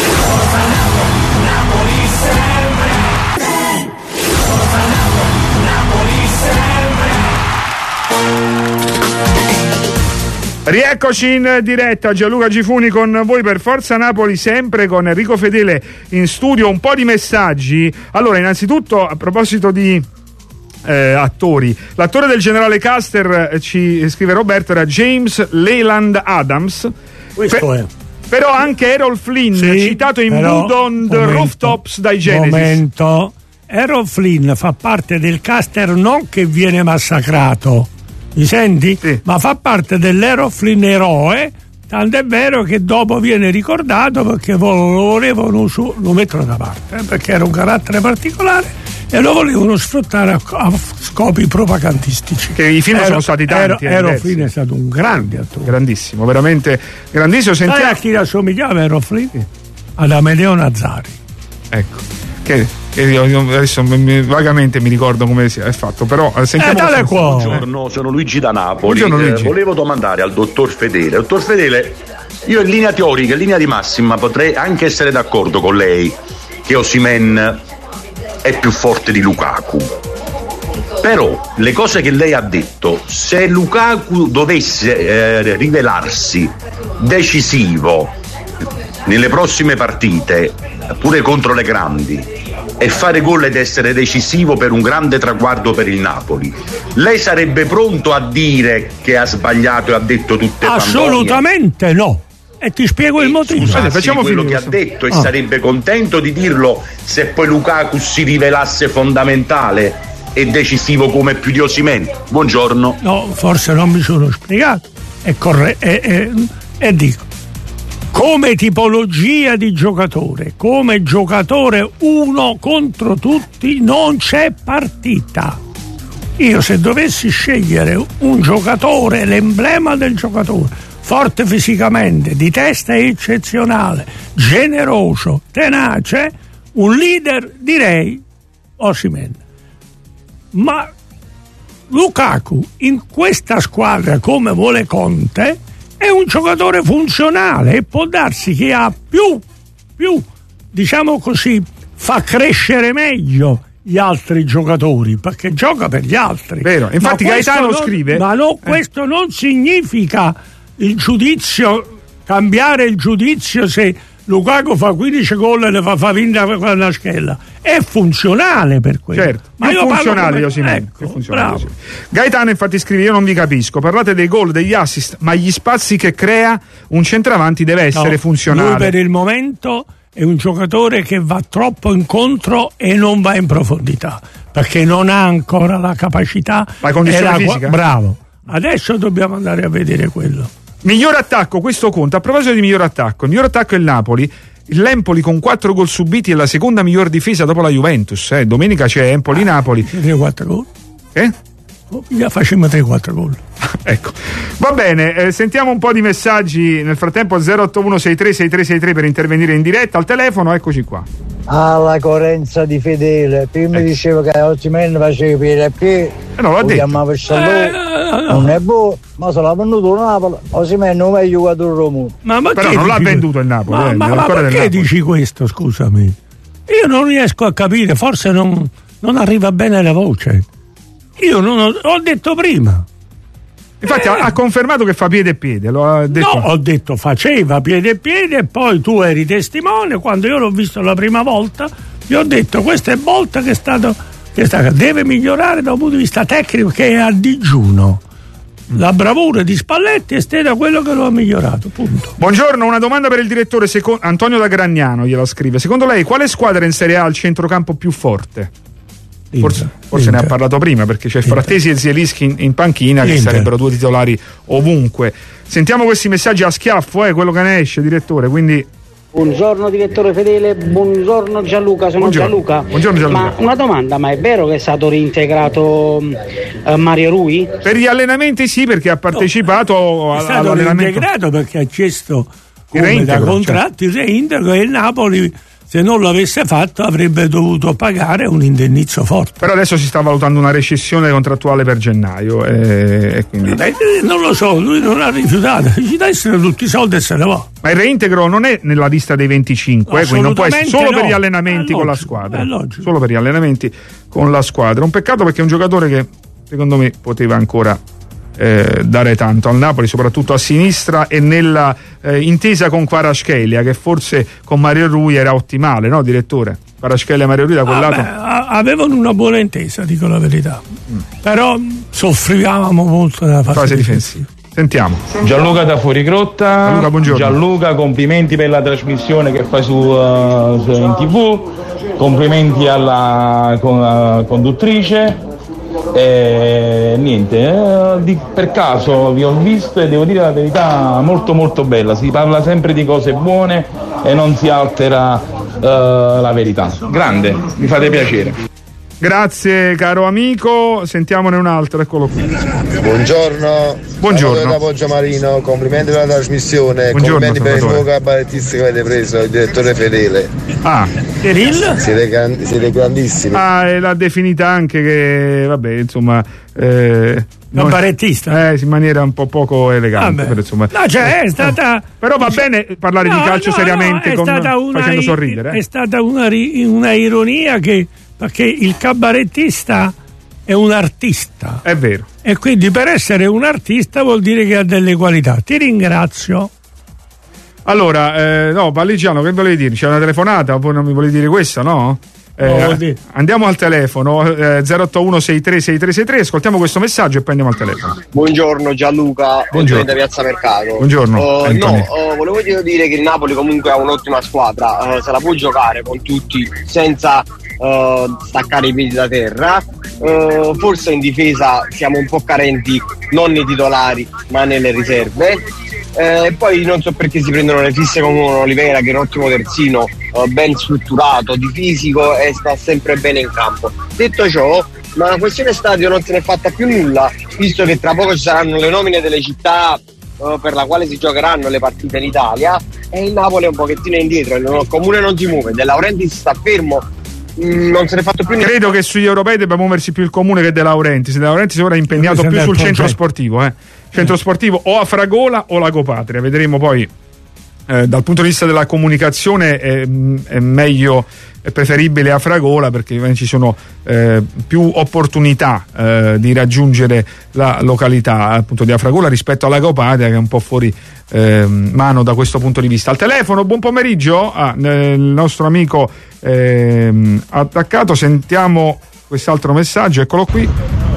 S2: Rieccoci in diretta, Gianluca Gifuni con voi per Forza Napoli, sempre con Enrico Fedele in studio. Un po' di messaggi. Allora, innanzitutto a proposito di eh, attori, l'attore del generale Custer, eh, ci scrive Roberto, era James Leyland Adams.
S4: Questo
S2: Pe-
S4: è
S2: però anche Errol Flynn, sì, citato in Mood on the Rooftops dai Genesis.
S4: Momento, Errol Flynn fa parte del Custer non che viene massacrato, mi senti? Sì. Ma fa parte dell'Errol Flynn eroe, tant'è vero che dopo viene ricordato perché lo volevano su, lo mettono da parte, eh, perché era un carattere particolare e lo volevano sfruttare a, a scopi propagandistici.
S2: Che i film Ero, sono stati tanti.
S4: Errol Flynn è stato un grande attore.
S2: Grandissimo, veramente grandissimo.
S4: Sentiamo... Sai a chi assomigliava Errol Flynn? Sì. Ad Amedeo Nazzari.
S2: Ecco. Che E io, io adesso mi, vagamente mi ricordo come si è fatto, però sentiamo.
S12: Eh, Buongiorno, sono Luigi da Napoli.
S2: Buongiorno, Luigi.
S12: Eh, volevo domandare al dottor Fedele. Dottor Fedele, io in linea teorica, in linea di massima potrei anche essere d'accordo con lei che Osimhen è più forte di Lukaku. Però le cose che lei ha detto, se Lukaku dovesse eh, rivelarsi decisivo nelle prossime partite, pure contro le grandi, e fare gol ed essere decisivo per un grande traguardo per il Napoli, lei sarebbe pronto a dire che ha sbagliato e ha detto tutte fandonie?
S4: Assolutamente no. E ti spiego il motivo.
S12: Scusate, facciamo quello che ha detto e ah. sarebbe contento di dirlo se poi Lukaku si rivelasse fondamentale e decisivo come più di Osimhen. Buongiorno.
S4: No, forse non mi sono spiegato. E corre- e, e, e dico, come tipologia di giocatore, come giocatore uno contro tutti, non c'è partita. Io se dovessi scegliere un giocatore, l'emblema del giocatore, forte fisicamente, di testa eccezionale, generoso, tenace, un leader, direi Osimhen. Ma Lukaku in questa squadra, come vuole Conte, è un giocatore funzionale e può darsi che ha più, più, diciamo così, fa crescere meglio gli altri giocatori, perché gioca per gli altri.
S2: Vero, infatti Gaetano
S4: non,
S2: scrive.
S4: Ma no, questo eh. non significa il giudizio, cambiare il giudizio se Lukaku fa quindici gol e le fa, fa vincere con una schella. È funzionale per quello.
S2: Certo,
S4: ma
S2: più
S4: io
S2: funzionale
S4: come...
S2: Osimhen,
S4: ecco,
S2: funzionale. Gaetano infatti scrive: io non vi capisco, parlate dei gol, degli assist, ma gli spazi che crea un centravanti deve essere
S4: no,
S2: funzionale.
S4: Lui per il momento è un giocatore che va troppo incontro e non va in profondità, perché non ha ancora la capacità.
S2: La condizione
S4: la...
S2: fisica?
S4: Bravo. Adesso dobbiamo andare a vedere quello.
S2: Miglior attacco, questo conta. A proposito di miglior attacco, il miglior attacco è il Napoli. L'Empoli con quattro gol subiti è la seconda miglior difesa dopo la Juventus. Eh. Domenica c'è Empoli-Napoli.
S4: tre quattro gol?
S2: Eh?
S4: Già facciamo tre quattro gol.
S2: Ecco, va bene, eh, sentiamo un po' di messaggi. Nel frattempo zero otto uno sei tre sei tre sei tre per intervenire in diretta al telefono, eccoci qua.
S10: Alla coerenza di Fedele, prima eh. dicevo che Osimhen faceva piede a piede,
S2: eh no, l'ha detto.
S10: Chiamava il Sallone, eh, non è buono, ma se l'ha venduto il Napoli, Osimhen non è giocatore Romulo.
S4: Ma, ma
S2: però non l'ha venduto il Napoli.
S4: Ma,
S2: eh,
S4: ma, ma perché
S2: Napoli.
S4: Dici questo, scusami? Io non riesco a capire, forse non, non arriva bene la voce. Io non ho, ho detto prima.
S2: Infatti
S4: eh.
S2: ha, ha confermato che fa piede e piede. Lo ha detto.
S4: No, ho detto faceva piede e piede e poi tu eri testimone. Quando io l'ho visto la prima volta, gli ho detto questa è volta che è stato, che è stato deve migliorare da un punto di vista tecnico, che è a digiuno. La bravura di Spalletti è stata quello che lo ha migliorato, punto.
S2: Buongiorno, una domanda per il direttore seco- Antonio da Gragnano gliela scrive. Secondo lei quale squadra in Serie A ha il centrocampo più forte? Forse, forse ne ha parlato prima, perché c'è Frattesi e Zielinski in, in panchina, che Inter. Sarebbero due titolari ovunque. Sentiamo questi messaggi a schiaffo, eh, quello che ne esce, direttore, quindi...
S13: Buongiorno direttore Fedele, buongiorno Gianluca, sono
S2: buongiorno.
S13: Gianluca.
S2: Buongiorno Gianluca.
S13: Ma una domanda, ma è vero che è stato reintegrato uh, Mario Rui?
S2: Per gli allenamenti sì, perché ha partecipato
S4: no,
S2: a,
S4: è stato
S2: all'allenamento.
S4: reintegrato perché ha chiesto come da contratti, cioè. Reintegro, e il Napoli, se non lo avesse fatto, avrebbe dovuto pagare un indennizzo forte.
S2: Però adesso si sta valutando una rescissione contrattuale per gennaio e, e quindi...
S4: Vabbè, non lo so, lui non ha rifiutato, ci dessero tutti i soldi e se ne va.
S2: Ma il reintegro non è nella lista dei venticinque, eh, quindi non può essere solo no. per gli allenamenti con la squadra. Solo per gli allenamenti con la squadra. Un peccato, perché è un giocatore che secondo me poteva ancora Eh, dare tanto al Napoli, soprattutto a sinistra e nella eh, intesa con Kvaratskhelia, che forse con Mario Rui era ottimale, no direttore? Kvaratskhelia e Mario Rui da quel ah, lato
S4: beh, avevano una buona intesa, dico la verità, mm. però soffrivamo molto nella fase,
S2: fase difensiva. Sentiamo
S14: Gianluca da Fuorigrotta.
S2: Gianluca, buongiorno.
S14: Gianluca, complimenti per la trasmissione che fai su, uh, su in tv, complimenti alla con, uh, conduttrice. E niente, eh, di, per caso vi ho visto e devo dire la verità, molto molto bella, si parla sempre di cose buone e non si altera eh, la verità. Grande, mi fate piacere.
S2: Grazie caro amico, sentiamone un altro, eccolo qui.
S15: Buongiorno.
S2: Buongiorno.
S15: Da Poggio Marino, complimenti per la trasmissione,
S2: Buongiorno,
S15: complimenti per il
S2: salvatore.
S15: nuovo cabarettista che avete preso, il direttore Fedele.
S2: Ah,
S4: Cyril?
S15: Siete, gran- siete grandissimi.
S2: Ah, e l'ha definita anche che, vabbè, insomma... Eh, non-
S4: Cabarettista?
S2: Eh, in maniera un po' poco elegante.
S4: Vabbè.
S2: Però, insomma,
S4: No, cioè è stata.
S2: però va bene parlare
S4: No,
S2: di calcio
S4: no,
S2: seriamente,
S4: no, è
S2: con-
S4: stata una,
S2: facendo sorridere.
S4: È
S2: eh.
S4: stata una, ri- una ironia che. Perché il cabarettista è un artista.
S2: È vero.
S4: E quindi per essere un artista vuol dire che ha delle qualità. Ti ringrazio.
S2: Allora, eh, no, Valligiano, che volevi dire? C'è una telefonata? Poi non mi volevi dire questa, no? Eh,
S4: No, vuol dire.
S2: Andiamo al telefono eh, zero otto uno sei tre sei tre sei tre, ascoltiamo questo messaggio e poi andiamo al telefono.
S16: Buongiorno Gianluca,
S2: Buongiorno.
S16: da Piazza Mercato.
S2: Buongiorno,
S16: Uh,
S2: Antonio.
S16: no, uh, volevo dire che il Napoli comunque ha un'ottima squadra, uh, se la può giocare con tutti senza uh, staccare i piedi da terra. Uh, forse in difesa siamo un po' carenti non nei titolari ma nelle riserve. E eh, poi non so perché si prendono le fisse con un Oliveira che è un ottimo terzino, eh, ben strutturato, di fisico e sta sempre bene in campo. Detto ciò, ma la questione stadio non se ne è fatta più nulla, visto che tra poco ci saranno le nomine delle città eh, per la quale si giocheranno le partite in Italia e il Napoli è un pochettino indietro, il comune non si muove, De Laurentiis sta fermo, mh, non se ne è fatto più nulla.
S2: Credo che sugli europei debba muoversi più il comune che De Laurentiis. De Laurentiis ora è impegnato
S4: Dove
S2: più
S4: sembra
S2: sul
S4: il
S2: centro
S4: progetto.
S2: sportivo, eh. Centro sportivo o a Fragola o Lago Patria. Vedremo poi eh, dal punto di vista della comunicazione è, è meglio, è preferibile a Fragola perché ci sono eh, più opportunità eh, di raggiungere la località appunto di Afragola rispetto a Lago Patria, che è un po' fuori eh, mano da questo punto di vista. Al telefono, buon pomeriggio, ah, il nostro amico eh, attaccato. Sentiamo quest'altro messaggio, eccolo qui.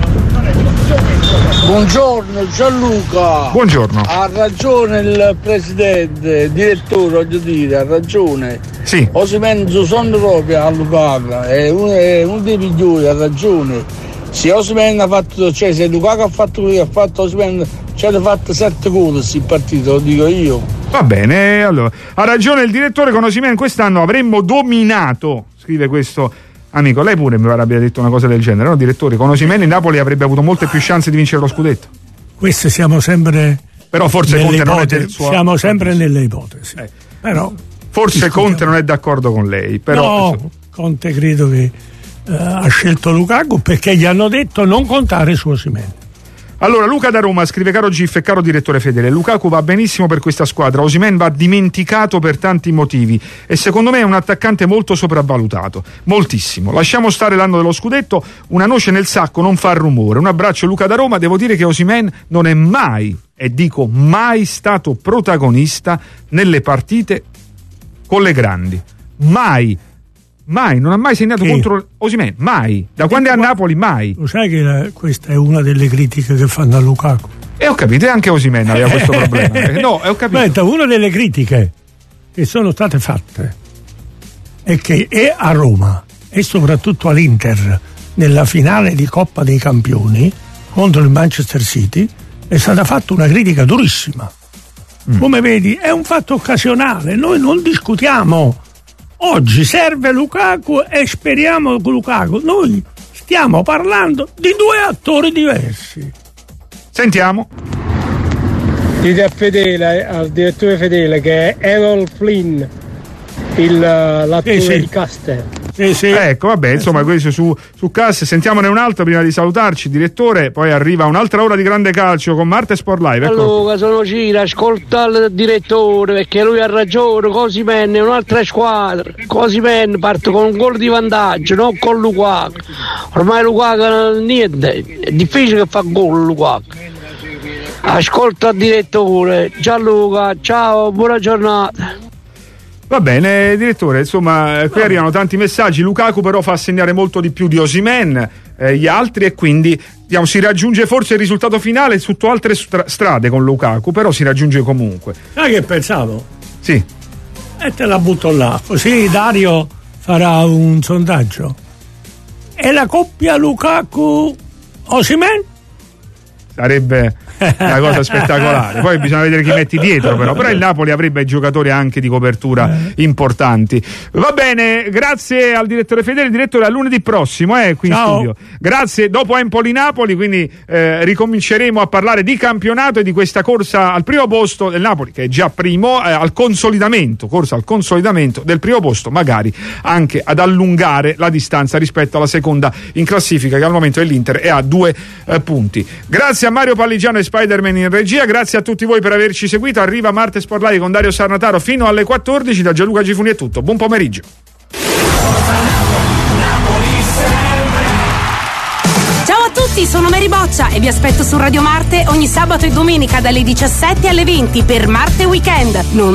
S17: Buongiorno Gianluca.
S2: Buongiorno.
S17: Ha ragione il presidente, il direttore, voglio dire, ha ragione.
S2: Sì.
S17: Osimhen sono proprio a Lukaku, è uno, è uno dei migliori, ha ragione. Se Osimhen ha fatto, cioè se Lukaku ha fatto quello che ha fatto Osimhen, ci hanno fatto sette gol il partito, lo dico io.
S2: Va bene, allora. Ha ragione il direttore, con Osimhen quest'anno avremmo dominato, scrive questo amico. Lei pure mi pare abbia detto una cosa del genere, no direttore? Con Osimhen il Napoli avrebbe avuto molte più chance di vincere lo scudetto.
S4: Queste siamo sempre.
S2: Però forse Conte non è del suo...
S4: Siamo sempre nelle ipotesi.
S2: Eh.
S4: Però
S2: forse
S4: discutiamo.
S2: Conte non è d'accordo con lei, però
S4: no, Conte credo che uh, ha scelto Lukaku perché gli hanno detto non contare su Osimhen.
S2: Allora, Luca da Roma scrive: caro Gif e caro direttore Fedele, Lukaku va benissimo per questa squadra, Osimhen va dimenticato per tanti motivi e secondo me è un attaccante molto sopravvalutato, moltissimo. Lasciamo stare l'anno dello scudetto, una noce nel sacco non fa rumore. Un abbraccio Luca da Roma. Devo dire che Osimhen non è mai, e dico mai, stato protagonista nelle partite con le grandi, mai. Mai, non ha mai segnato
S4: Chi?
S2: contro Osimhen, mai. Da quando è a Napoli, mai.
S4: Lo sai che la, questa è una delle critiche che fanno a Lukaku?
S2: E ho capito, e anche Osimhen aveva questo problema. Eh, No, ho capito.
S4: Aspetta, una delle critiche che sono state fatte è che è a Roma e soprattutto all'Inter nella finale di Coppa dei Campioni contro il Manchester City è stata fatta una critica durissima. Mm. Come vedi, è un fatto occasionale, noi non discutiamo. Oggi serve Lukaku e speriamo con Lukaku. Noi stiamo parlando di due attori diversi.
S2: Sentiamo.
S18: Dite a Fedele, al direttore Fedele, che è Errol Flynn, il, l'attore
S2: sì, sì.
S18: di Caster.
S4: Sì, sì.
S2: Ecco, vabbè, insomma, questo su, su Cass. Sentiamone un altro prima di salutarci, direttore. Poi arriva un'altra ora di grande calcio con Marte Sport Live. Ecco.
S13: Allora, sono Cira, ascolta il direttore perché lui ha ragione. Osimhen è un'altra squadra. Osimhen parte con un gol di vantaggio, non con Lukaku. Ormai Lukaku niente, è difficile che fa gol Lukaku. Ascolta il direttore. Gianluca, ciao, buona giornata.
S2: Va bene, direttore, insomma, qui arrivano tanti messaggi. Lukaku però fa segnare molto di più di Osimhen, eh, gli altri, e quindi diciamo, si raggiunge forse il risultato finale sotto altre stra- strade con Lukaku, però si raggiunge comunque.
S4: Sai che pensavo?
S2: Sì.
S4: E te la butto là, così Dario farà un sondaggio. E la coppia Lukaku-Osimhen?
S2: sarebbe una cosa spettacolare. Poi bisogna vedere chi metti dietro, però. Però il Napoli avrebbe giocatori anche di copertura importanti. Va bene, grazie al direttore Fedele. Direttore, a lunedì prossimo, eh, qui in
S4: Ciao.
S2: studio. Grazie. Dopo Empoli-Napoli, quindi eh, ricominceremo a parlare di campionato e di questa corsa al primo posto del Napoli, che è già primo, eh, al consolidamento, corsa al consolidamento del primo posto, magari anche ad allungare la distanza rispetto alla seconda in classifica, che al momento è l'Inter e ha due eh, punti. Grazie a Mario Palligiano e Spider-Man in regia, grazie a tutti voi per averci seguito. Arriva Marte Sport Live con Dario Sarnataro fino alle quattordici. Da Gianluca Gifuni è tutto, buon pomeriggio.
S19: Ciao a tutti, sono Mary Boccia e vi aspetto su Radio Marte ogni sabato e domenica dalle diciassette alle venti per Marte Weekend. Non